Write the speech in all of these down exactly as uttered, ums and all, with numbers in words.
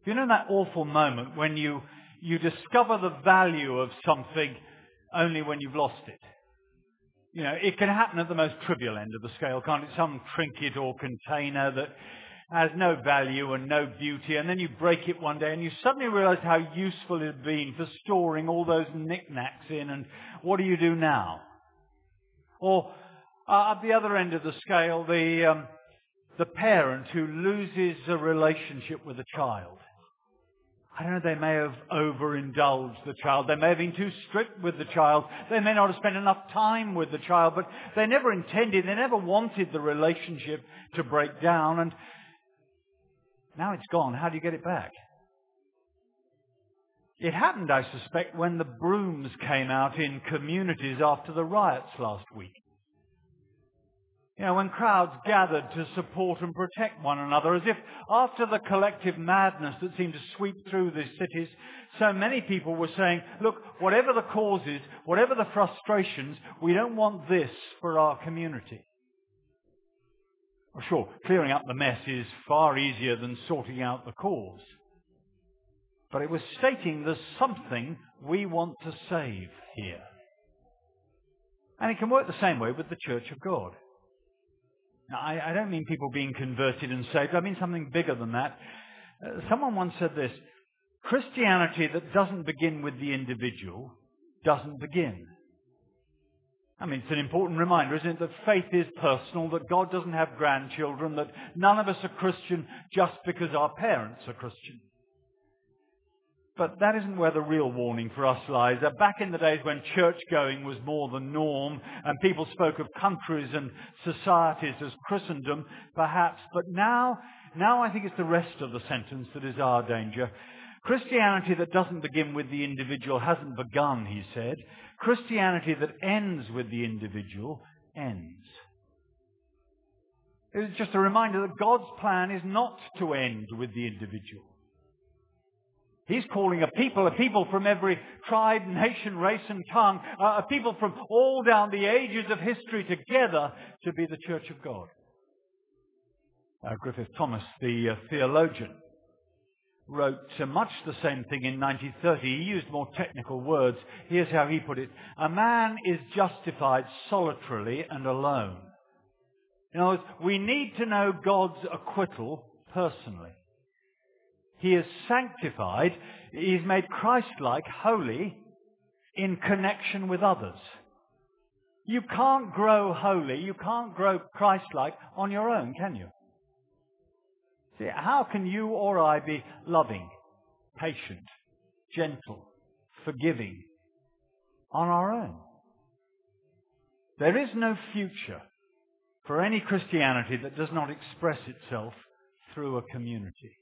You know that awful moment when you, you discover the value of something only when you've lost it? You know, it can happen at the most trivial end of the scale, can't it? Some trinket or container that has no value and no beauty, and then you break it one day and you suddenly realize how useful it had been for storing all those knickknacks in, and what do you do now? Or uh, at the other end of the scale, the, um, the parent who loses a relationship with a child. I don't know, they may have overindulged the child. They may have been too strict with the child. They may not have spent enough time with the child, but they never intended, they never wanted the relationship to break down. And now it's gone. How do you get it back? It happened, I suspect, when the brooms came out in communities after the riots last week. You know, when crowds gathered to support and protect one another, as if after the collective madness that seemed to sweep through these cities, so many people were saying, look, whatever the causes, whatever the frustrations, we don't want this for our community. Well, sure, clearing up the mess is far easier than sorting out the cause. But it was stating there's something we want to save here. And it can work the same way with the Church of God. Now, I, I don't mean people being converted and saved. I mean something bigger than that. Uh, someone once said this: Christianity that doesn't begin with the individual doesn't begin. I mean, it's an important reminder, isn't it, that faith is personal, that God doesn't have grandchildren, that none of us are Christian just because our parents are Christian. But that isn't where the real warning for us lies. Uh, back in the days when church-going was more the norm and people spoke of countries and societies as Christendom, perhaps. But now, now I think it's the rest of the sentence that is our danger. Christianity that doesn't begin with the individual hasn't begun, he said. Christianity that ends with the individual ends. It's just a reminder that God's plan is not to end with the individual. He's calling a people, a people from every tribe, nation, race and tongue, uh, a people from all down the ages of history together to be the Church of God. Uh, Griffith Thomas, the uh, theologian, wrote uh, much the same thing in nineteen thirty. He used more technical words. Here's how he put it: a man is justified solitarily and alone. In other words, we need to know God's acquittal personally. He is sanctified, he is made Christ-like, holy, in connection with others. You can't grow holy, you can't grow Christ-like on your own, can you? See, how can you or I be loving, patient, gentle, forgiving on our own? There is no future for any Christianity that does not express itself through a community.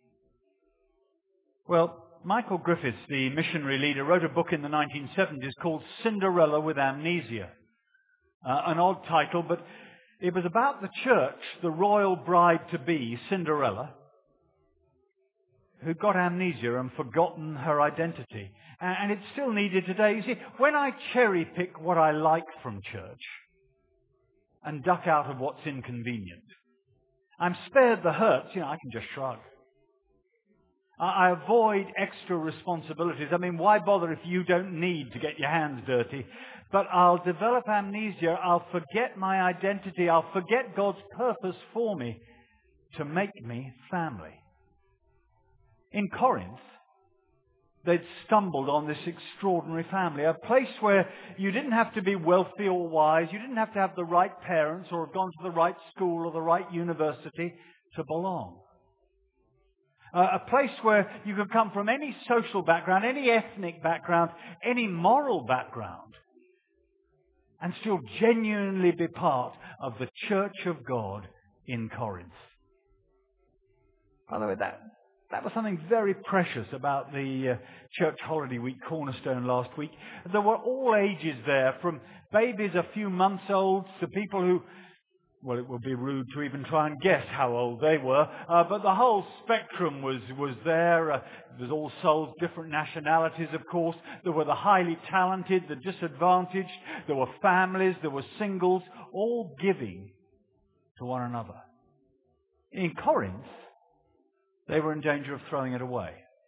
Well, Michael Griffiths, the missionary leader, wrote a book in the nineteen seventies called Cinderella with Amnesia. Uh, an odd title, but it was about the church, the royal bride-to-be, Cinderella, who got amnesia and forgotten her identity. And it's still needed today. You see, when I cherry-pick what I like from church and duck out of what's inconvenient, I'm spared the hurts. You know, I can just shrug. I avoid extra responsibilities. I mean, why bother if you don't need to get your hands dirty? But I'll develop amnesia. I'll forget my identity. I'll forget God's purpose for me to make me family. In Corinth, they'd stumbled on this extraordinary family, a place where you didn't have to be wealthy or wise. You didn't have to have the right parents or have gone to the right school or the right university to belong. Uh, a place where you could come from any social background, any ethnic background, any moral background, and still genuinely be part of the Church of God in Corinth. By the way, that, that was something very precious about the uh, Church Holiday Week Cornerstone last week. There were all ages there, from babies a few months old to people who, well, it would be rude to even try and guess how old they were, uh, but the whole spectrum was, was there. Uh, there was all souls, different nationalities, of course. There were the highly talented, the disadvantaged. There were families, there were singles, all giving to one another. In Corinth, they were in danger of throwing it away.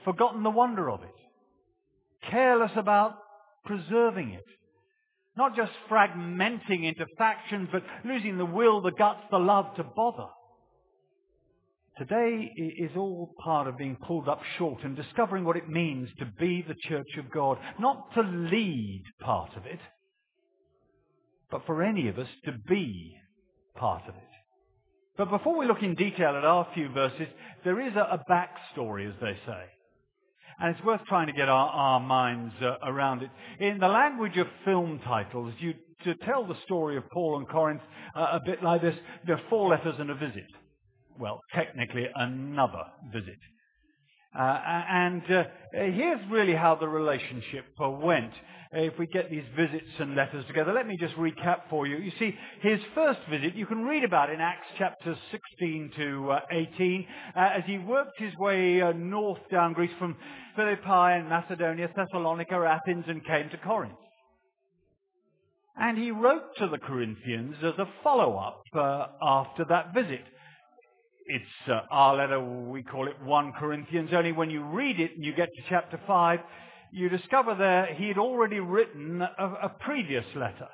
forgotten the wonder of it, careless about preserving it, not just fragmenting into factions, but losing the will, the guts, the love to bother. Today is all part of being pulled up short and discovering what it means to be the church of God, not to lead part of it, but for any of us to be part of it. But before we look in detail at our few verses, there is a, a backstory, as they say. And it's worth trying to get our, our minds uh, around it. In the language of film titles, you to tell the story of Paul and Corinth uh, a bit like this, there are four letters and a visit. Well, technically another visit. Uh, and uh, here's really how the relationship uh, went. If we get these visits and letters together, let me just recap for you. You see, his first visit, you can read about in Acts chapters sixteen to uh, eighteen, uh, as he worked his way uh, north down Greece from Philippi and Macedonia, Thessalonica, Athens, and came to Corinth. And he wrote to the Corinthians as a follow-up uh, after that visit. It's uh, our letter, we call it First Corinthians, only when you read it and you get to chapter five, you discover there he had already written a, a previous letter.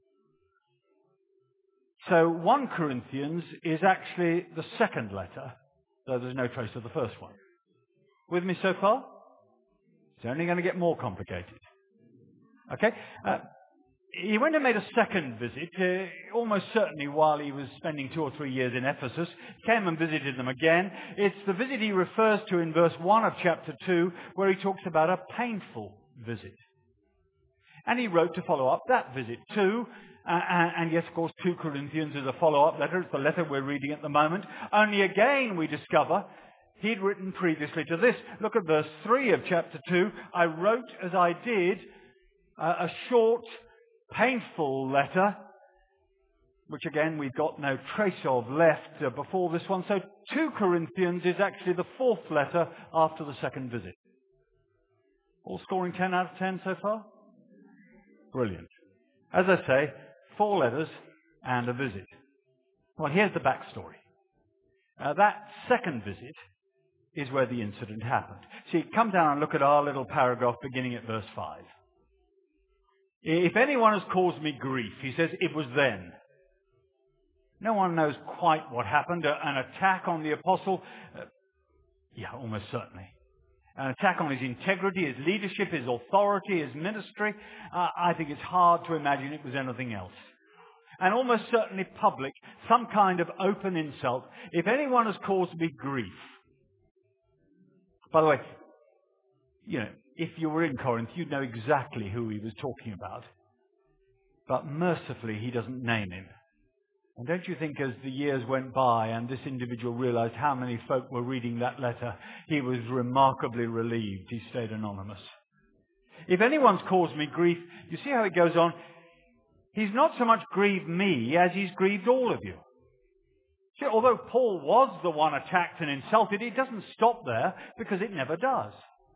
So First Corinthians is actually the second letter, though there's no trace of the first one. With me so far? It's only going to get more complicated. Okay? Uh, He went and made a second visit, uh, almost certainly while he was spending two or three years in Ephesus. Came and visited them again. It's the visit he refers to in verse one of chapter two, where he talks about a painful visit. And he wrote to follow up that visit too. Uh, and, and yes, of course, Second Corinthians is a follow-up letter. It's the letter we're reading at the moment. Only again we discover he'd written previously to this. Look at verse three of chapter two. I wrote as I did uh, a short painful letter, which again we've got no trace of left uh, before this one. So Second Corinthians is actually the fourth letter after the second visit. All scoring ten out of ten so far? Brilliant. As I say, four letters and a visit. Well, here's the backstory. Uh, that second visit is where the incident happened. See, come down and look at our little paragraph beginning at verse five. If anyone has caused me grief, he says, it was then. No one knows quite what happened. An attack on the apostle? Uh, yeah, almost certainly. An attack on his integrity, his leadership, his authority, his ministry? Uh, I think it's hard to imagine it was anything else. And almost certainly public, some kind of open insult. If anyone has caused me grief. By the way, you know, if you were in Corinth, you'd know exactly who he was talking about. But mercifully, he doesn't name him. And don't you think as the years went by and this individual realized how many folk were reading that letter, he was remarkably relieved he stayed anonymous. If anyone's caused me grief, you see how it goes on? He's not so much grieved me as he's grieved all of you. See, although Paul was the one attacked and insulted, it doesn't stop there because it never does.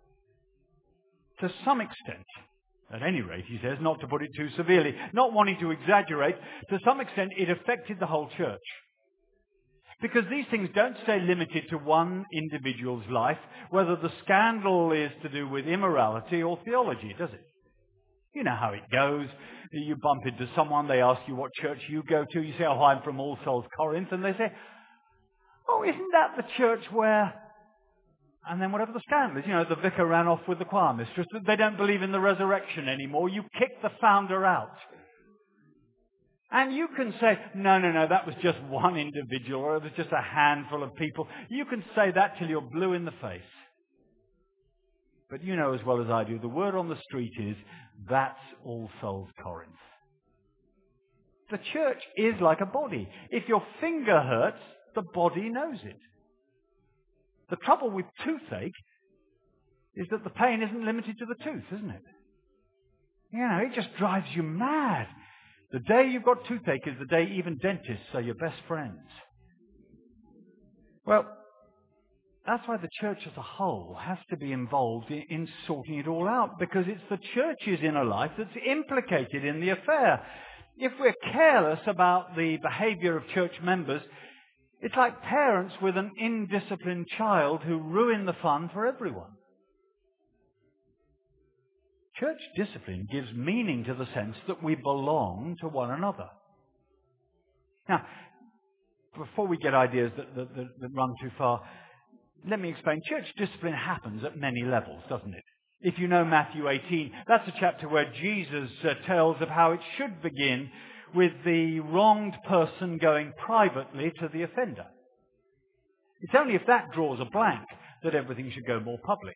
To some extent, at any rate, he says, not to put it too severely, not wanting to exaggerate, to some extent it affected the whole church. Because these things don't stay limited to one individual's life, whether the scandal is to do with immorality or theology, does it? You know how it goes. You bump into someone, they ask you what church you go to, you say, oh, I'm from All Souls Corinth, and they say, oh, isn't that the church where... And then whatever the scandal is, you know, the vicar ran off with the choir mistress. They don't believe in the resurrection anymore. You kick the founder out. And you can say, no, no, no, that was just one individual, or it was just a handful of people. You can say that till you're blue in the face. But you know as well as I do, the word on the street is, that's All Souls Corinth. The church is like a body. If your finger hurts, the body knows it. The trouble with toothache is that the pain isn't limited to the tooth, isn't it? You know, it just drives you mad. The day you've got toothache is the day even dentists are your best friends. Well, that's why the church as a whole has to be involved in, in sorting it all out, because it's the church's inner life that's implicated in the affair. If we're careless about the behavior of church members, it's like parents with an indisciplined child who ruin the fun for everyone. church discipline gives meaning to the sense that we belong to one another. Now, before we get ideas that, that, that, that run too far, let me explain. Church discipline happens at many levels, doesn't it? If you know Matthew eighteen, that's a chapter where Jesus uh, tells of how it should begin with the wronged person going privately to the offender. It's only if that draws a blank that everything should go more public.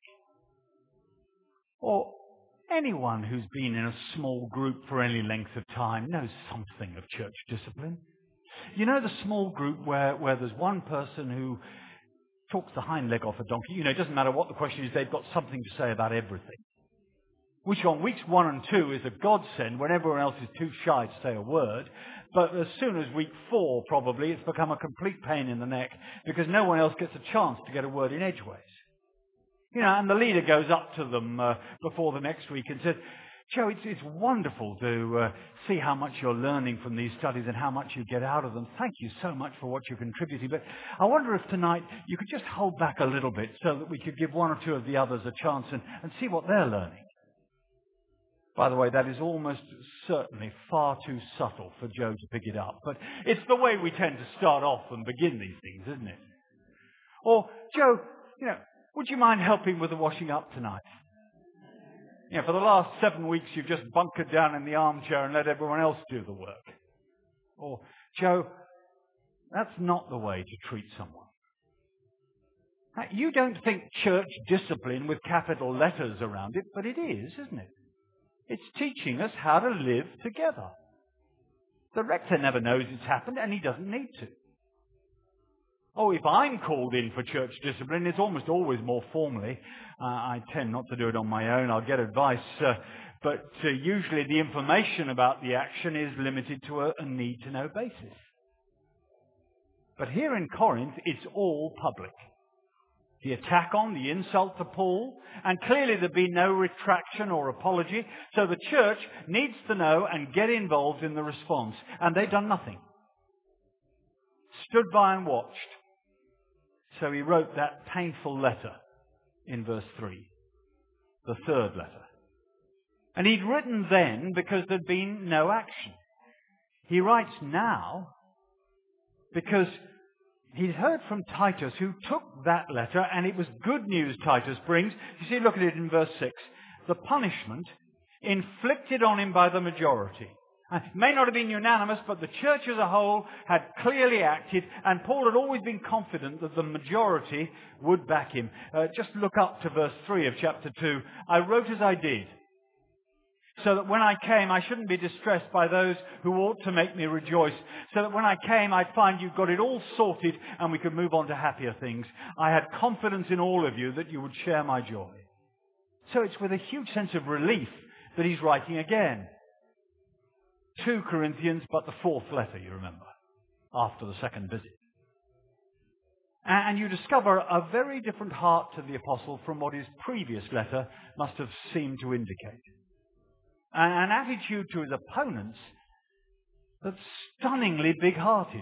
Or anyone who's been in a small group for any length of time knows something of church discipline. You know the small group where, where there's one person who talks the hind leg off a donkey. You know, it doesn't matter what the question is, they've got something to say about everything. Which on weeks one and two is a godsend when everyone else is too shy to say a word. But as soon as week four, probably, it's become a complete pain in the neck because no one else gets a chance to get a word in edgeways. You know, and the leader goes up to them uh, before the next week and says, Joe, it's, it's wonderful to uh, see how much you're learning from these studies and how much you get out of them. Thank you so much for what you're contributing. But I wonder if tonight you could just hold back a little bit so that we could give one or two of the others a chance and, and see what they're learning. By the way, that is almost certainly far too subtle for Joe to pick it up. But it's the way we tend to start off and begin these things, isn't it? Or, Joe, you know, would you mind helping with the washing up tonight? You know, for the last seven weeks, you've just bunkered down in the armchair and let everyone else do the work. Or, Joe, that's not the way to treat someone. Now, you don't think church discipline with capital letters around it, but it is, isn't it? It's teaching us how to live together. The rector never knows it's happened, and he doesn't need to. Oh, if I'm called in for church discipline, it's almost always more formally. Uh, I tend not to do it on my own. I'll get advice. Uh, but uh, usually the information about the action is limited to a, a need-to-know basis. But here in Corinth, it's all public. The attack on, the insult to Paul, and clearly there'd be no retraction or apology. So the church needs to know and get involved in the response. And they've done nothing. Stood by and watched. So he wrote that painful letter in verse three, the third letter. And he'd written then because there'd been no action. He writes now because he'd heard from Titus, who took that letter, and it was good news Titus brings. You see, look at it in verse six. The punishment inflicted on him by the majority. It may not have been unanimous, but the church as a whole had clearly acted, and Paul had always been confident that the majority would back him. Uh, just look up to verse three of chapter two. I wrote as I did, so that when I came I shouldn't be distressed by those who ought to make me rejoice, so that when I came I'd find you got it all sorted and we could move on to happier things. I had confidence in all of you that you would share my joy. So it's with a huge sense of relief that he's writing again. Two Corinthians, but the fourth letter, you remember, after the second visit. And you discover a very different heart to the apostle from what his previous letter must have seemed to indicate. An attitude to his opponents that's stunningly big-hearted.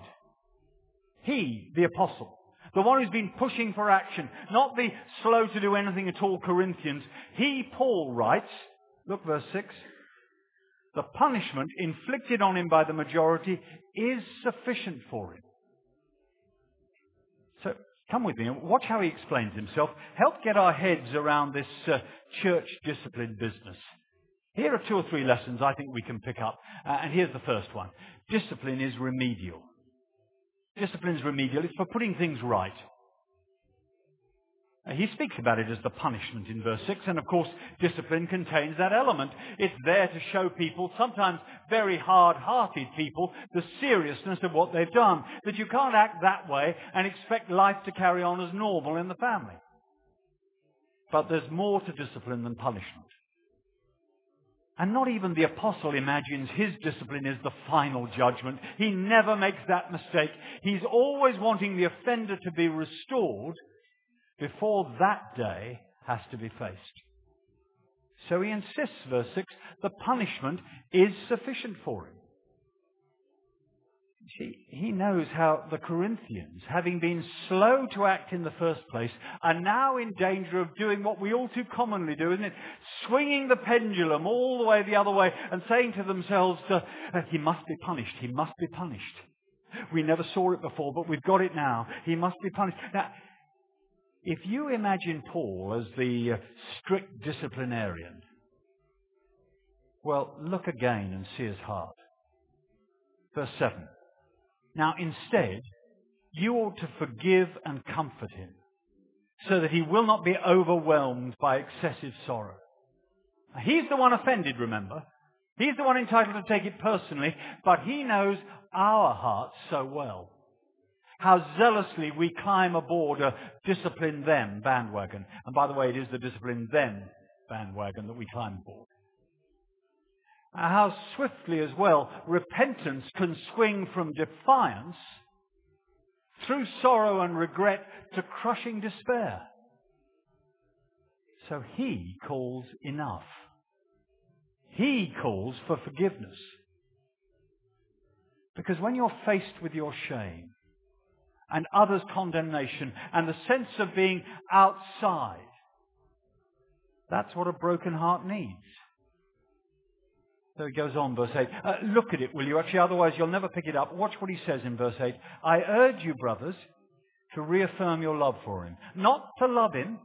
He, the apostle, the one who's been pushing for action, not the slow to do anything at all Corinthians, he, Paul, writes, look verse six, the punishment inflicted on him by the majority is sufficient for him. So, come with me and watch how he explains himself. Help get our heads around this uh, church discipline business. Here are two or three lessons I think we can pick up. Uh, and here's the first one. Discipline is remedial. Discipline is remedial. It's for putting things right. Uh, he speaks about it as the punishment in verse six. And of course, discipline contains that element. It's there to show people, sometimes very hard-hearted people, the seriousness of what they've done. That you can't act that way and expect life to carry on as normal in the family. But there's more to discipline than punishment. And not even the apostle imagines his discipline is the final judgment. He never makes that mistake. He's always wanting the offender to be restored before that day has to be faced. So he insists, verse six, the punishment is sufficient for him. See, he knows how the Corinthians, having been slow to act in the first place, are now in danger of doing what we all too commonly do, isn't it? Swinging the pendulum all the way the other way and saying to themselves, uh, he must be punished, he must be punished. We never saw it before, but we've got it now. He must be punished. Now, if you imagine Paul as the uh, strict disciplinarian, well, look again and see his heart. Verse seven. Now, instead, you ought to forgive and comfort him, so that he will not be overwhelmed by excessive sorrow. Now, he's the one offended, remember. He's the one entitled to take it personally, but he knows our hearts so well. How zealously we climb aboard a discipline them bandwagon. And by the way, it is the discipline them bandwagon that we climb aboard. How swiftly as well repentance can swing from defiance through sorrow and regret to crushing despair. So he calls enough. He calls for forgiveness. Because when you're faced with your shame and others' condemnation and the sense of being outside, that's what a broken heart needs. So he goes on, verse eight. Uh, look at it, will you? Actually, otherwise you'll never pick it up. Watch what he says in verse eight. I urge you, brothers, to reaffirm your love for him. Not to love him.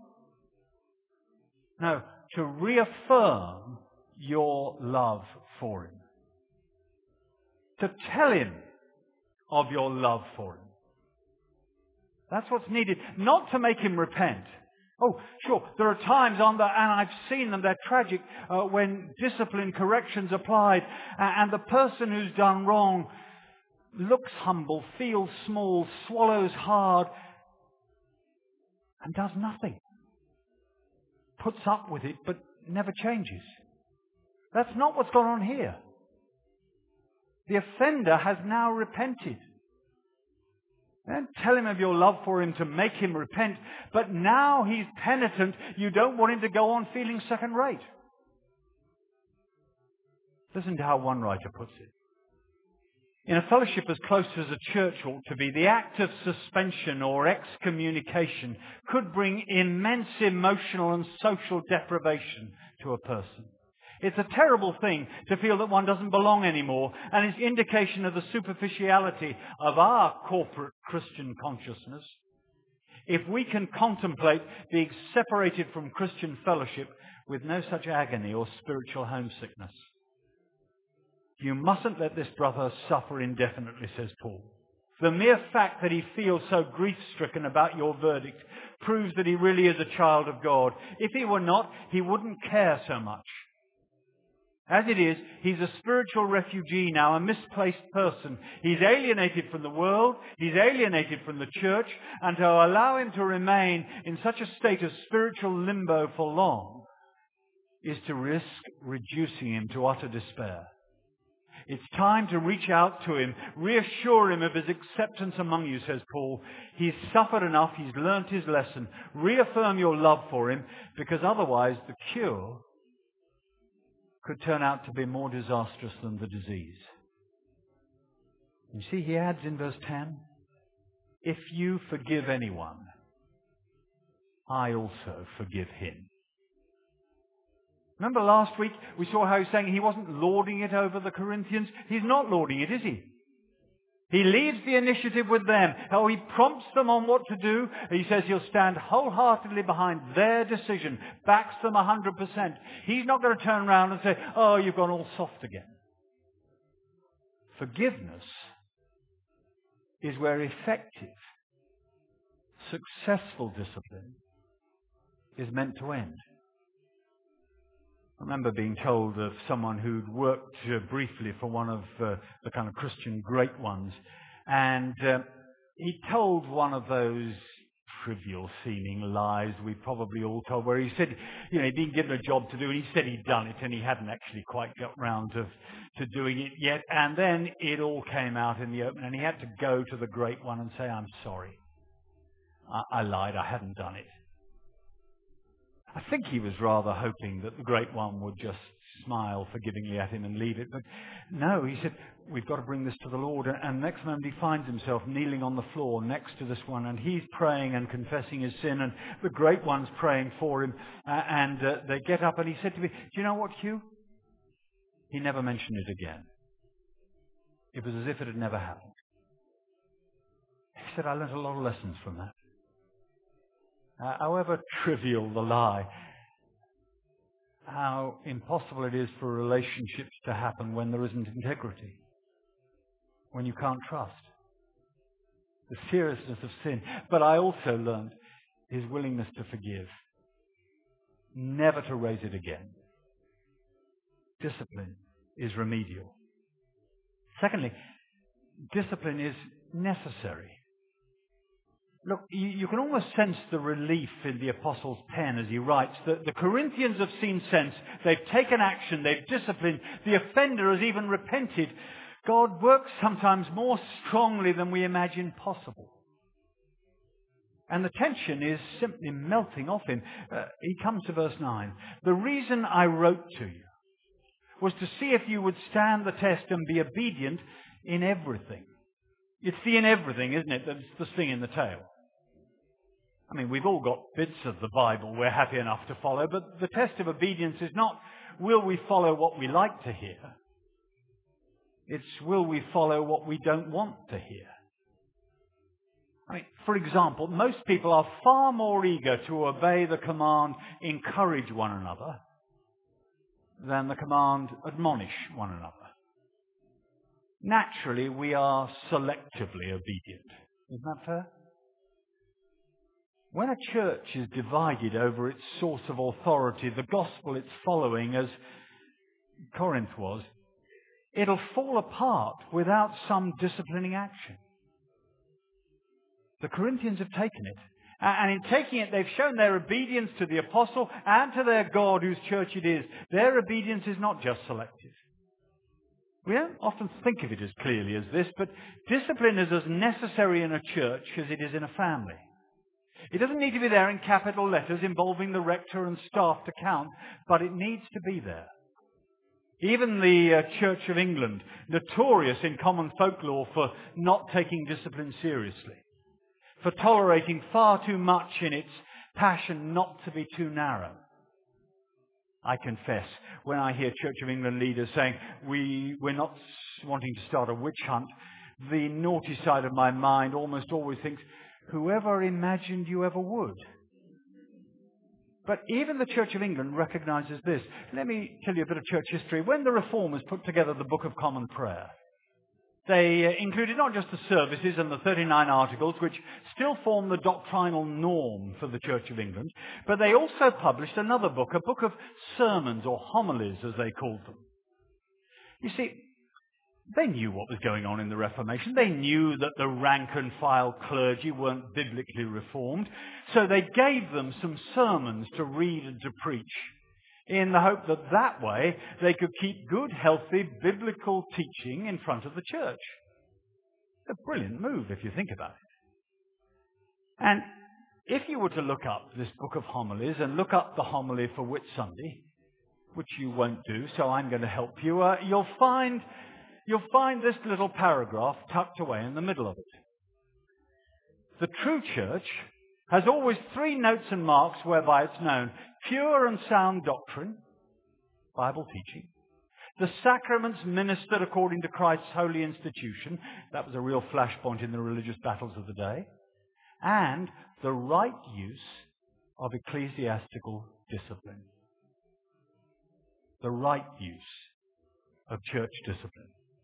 No, to reaffirm your love for him. To tell him of your love for him. That's what's needed. Not to make him repent. Oh, sure, there are times on the, and I've seen them, they're tragic, uh, when discipline corrections applied, uh, and the person who's done wrong looks humble, feels small, swallows hard, and does nothing. Puts up with it, but never changes. That's not what's gone on here. The offender has now repented. Don't tell him of your love for him to make him repent, but now he's penitent, you don't want him to go on feeling second rate. Listen to how one writer puts it. In a fellowship as close as a church ought to be, the act of suspension or excommunication could bring immense emotional and social deprivation to a person. It's a terrible thing to feel that one doesn't belong anymore, and is indication of the superficiality of our corporate Christian consciousness. If we can contemplate being separated from Christian fellowship with no such agony or spiritual homesickness. You mustn't let this brother suffer indefinitely, says Paul. The mere fact that he feels so grief-stricken about your verdict proves that he really is a child of God. If he were not, he wouldn't care so much. As it is, he's a spiritual refugee now, a misplaced person. He's alienated from the world, he's alienated from the church, and to allow him to remain in such a state of spiritual limbo for long is to risk reducing him to utter despair. It's time to reach out to him, reassure him of his acceptance among you, says Paul. He's suffered enough, he's learnt his lesson. Reaffirm your love for him, because otherwise the cure could turn out to be more disastrous than the disease. You see, he adds in verse ten, if you forgive anyone, I also forgive him. Remember last week we saw how he's saying he wasn't lording it over the Corinthians? He's not lording it, is he? He leaves the initiative with them. How he prompts them on what to do. He says he'll stand wholeheartedly behind their decision. Backs them one hundred percent. He's not going to turn around and say, oh, you've gone all soft again. Forgiveness is where effective, successful discipline is meant to end. I remember being told of someone who'd worked uh, briefly for one of uh, the kind of Christian great ones, and uh, he told one of those trivial seeming lies we probably all told, where he said, you know, he'd been given a job to do, and he said he'd done it, and he hadn't actually quite got round to, to doing it yet, and then it all came out in the open, and he had to go to the great one and say, I'm sorry, I, I lied, I hadn't done it. I think he was rather hoping that the Great One would just smile forgivingly at him and leave it. But no, he said, we've got to bring this to the Lord. And next moment he finds himself kneeling on the floor next to this one, and he's praying and confessing his sin, and the great one's praying for him. Uh, and uh, they get up, and he said to me, do you know what, Hugh? He never mentioned it again. It was as if it had never happened. He said, I learnt a lot of lessons from that. Uh, however trivial the lie, how impossible it is for relationships to happen when there isn't integrity, when you can't trust, the seriousness of sin. But I also learned his willingness to forgive, never to raise it again. Discipline is remedial. Secondly, discipline is necessary. Look, you, you can almost sense the relief in the Apostle's pen as he writes that the Corinthians have seen sense, they've taken action, they've disciplined, the offender has even repented. God works sometimes more strongly than we imagine possible. And the tension is simply melting off him. Uh, he comes to verse nine. The reason I wrote to you was to see if you would stand the test and be obedient in everything. It's the in everything, isn't it, that's the sting in the tail. I mean, we've all got bits of the Bible we're happy enough to follow, but the test of obedience is not, will we follow what we like to hear? It's, will we follow what we don't want to hear? I mean, for example, most people are far more eager to obey the command, encourage one another, than the command, admonish one another. Naturally, we are selectively obedient. Isn't that fair? When a church is divided over its source of authority, the gospel it's following, as Corinth was, it'll fall apart without some disciplining action. The Corinthians have taken it. And in taking it, they've shown their obedience to the apostle and to their God whose church it is. Their obedience is not just selective. We don't often think of it as clearly as this, but discipline is as necessary in a church as it is in a family. It doesn't need to be there in capital letters involving the rector and staff to count, but it needs to be there. Even the uh, Church of England, notorious in common folklore for not taking discipline seriously, for tolerating far too much in its passion not to be too narrow. I confess, when I hear Church of England leaders saying, we, we're not wanting to start a witch hunt, the naughty side of my mind almost always thinks, whoever imagined you ever would? But even the Church of England recognizes this. Let me tell you a bit of church history. When the Reformers put together the Book of Common Prayer, they included not just the services and the thirty-nine articles, which still form the doctrinal norm for the Church of England, but they also published another book, a book of sermons, or homilies as they called them. You see, they knew what was going on in the Reformation. They knew that the rank and file clergy weren't biblically reformed, so they gave them some sermons to read and to preach, in the hope that that way they could keep good, healthy, biblical teaching in front of the church. A brilliant move if you think about it. And if you were to look up this book of homilies and look up the homily for Whit Sunday, which you won't do, so I'm going to help you, uh, you'll find you'll find this little paragraph tucked away in the middle of it. The true church has always three notes and marks whereby it's known: pure and sound doctrine, Bible teaching; the sacraments ministered according to Christ's holy institution, that was a real flashpoint in the religious battles of the day; and the right use of ecclesiastical discipline. The right use of church discipline.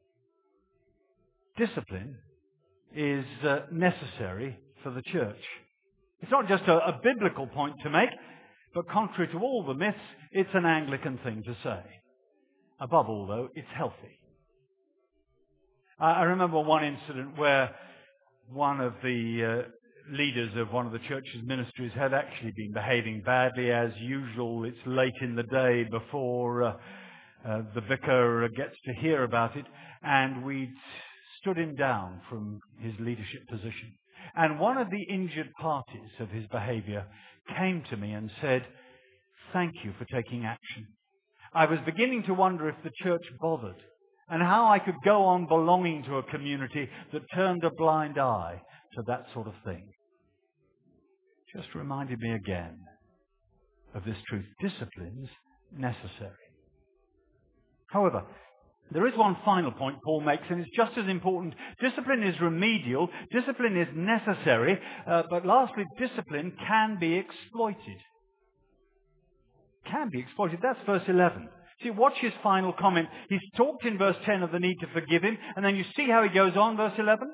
Discipline is uh, necessary for the church. It's not just a, a biblical point to make, but contrary to all the myths, it's an Anglican thing to say. Above all, though, it's healthy. I, I remember one incident where one of the uh, leaders of one of the church's ministries had actually been behaving badly. As usual, it's late in the day before uh, uh, the vicar gets to hear about it, and we'd stood him down from his leadership position. And one of the injured parties of his behaviour came to me and said, "Thank you for taking action. I was beginning to wonder if the church bothered and how I could go on belonging to a community that turned a blind eye to that sort of thing. Just reminded me again of this truth. Discipline's necessary. However, there is one final point Paul makes, and it's just as important. Discipline is remedial, discipline is necessary, uh, but lastly, discipline can be exploited. Can be exploited. That's verse eleven. See, watch his final comment. He's talked in verse ten of the need to forgive him, and then you see how he goes on, verse eleven.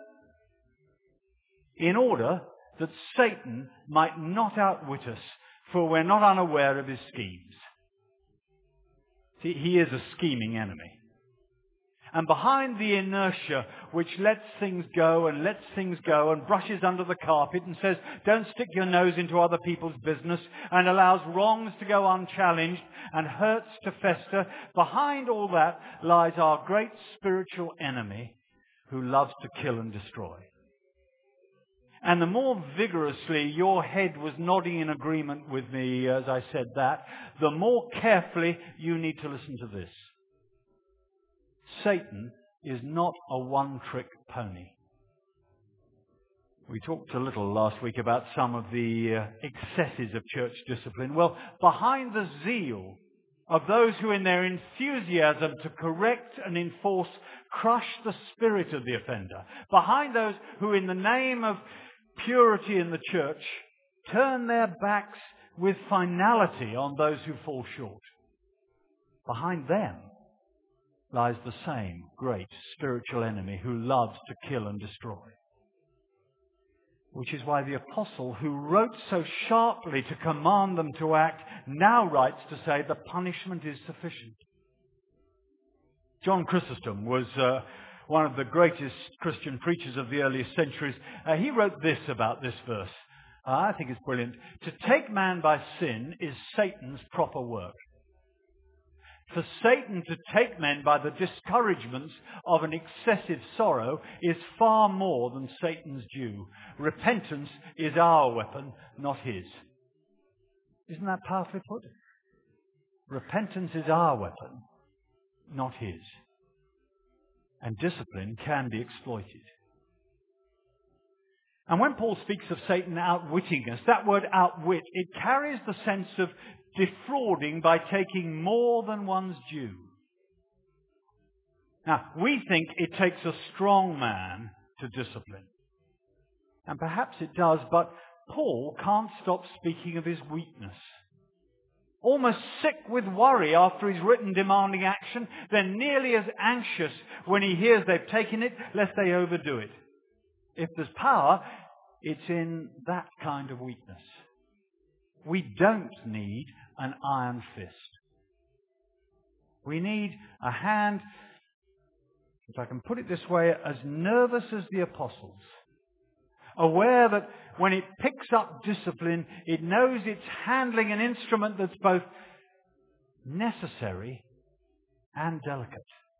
In order that Satan might not outwit us, for we're not unaware of his schemes. See, he is a scheming enemy. And behind the inertia which lets things go and lets things go and brushes under the carpet and says, don't stick your nose into other people's business, and allows wrongs to go unchallenged and hurts to fester, behind all that lies our great spiritual enemy who loves to kill and destroy. And the more vigorously your head was nodding in agreement with me as I said that, the more carefully you need to listen to this. Satan is not a one-trick pony. We talked a little last week about some of the uh, excesses of church discipline. Well, behind the zeal of those who in their enthusiasm to correct and enforce crush the spirit of the offender, behind those who in the name of purity in the church turn their backs with finality on those who fall short, behind them lies the same great spiritual enemy who loves to kill and destroy. Which is why the apostle, who wrote so sharply to command them to act, now writes to say the punishment is sufficient. John Chrysostom was uh, one of the greatest Christian preachers of the earliest centuries. Uh, he wrote this about this verse. Uh, I think it's brilliant. To take man by sin is Satan's proper work. For Satan to take men by the discouragements of an excessive sorrow is far more than Satan's due. Repentance is our weapon, not his. Isn't that powerfully put? Repentance is our weapon, not his. And discipline can be exploited. And when Paul speaks of Satan outwitting us, that word outwit, it carries the sense of defrauding by taking more than one's due. Now, we think it takes a strong man to discipline. And perhaps it does, but Paul can't stop speaking of his weakness. Almost sick with worry after he's written demanding action, then nearly as anxious when he hears they've taken it, lest they overdo it. If there's power, it's in that kind of weakness. We don't need an iron fist. We need a hand, if I can put it this way, as nervous as the apostles. Aware that when it picks up discipline, it knows it's handling an instrument that's both necessary and delicate.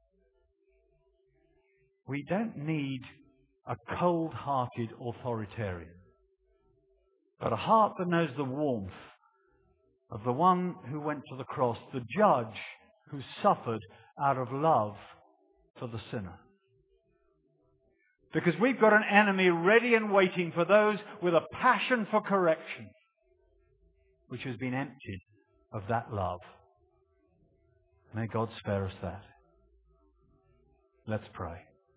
We don't need a cold-hearted authoritarian, but a heart that knows the warmth of the one who went to the cross, the judge who suffered out of love for the sinner. Because we've got an enemy ready and waiting for those with a passion for correction, which has been emptied of that love. May God spare us that. Let's pray.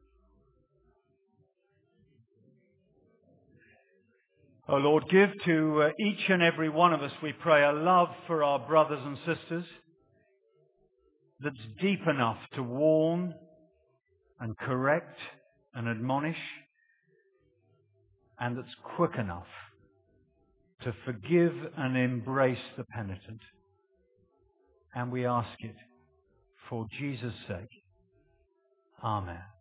Oh Lord, give to uh, each and every one of us, we pray, a love for our brothers and sisters that's deep enough to warn and correct and admonish, and that's quick enough to forgive and embrace the penitent. And we ask it for Jesus' sake. Amen.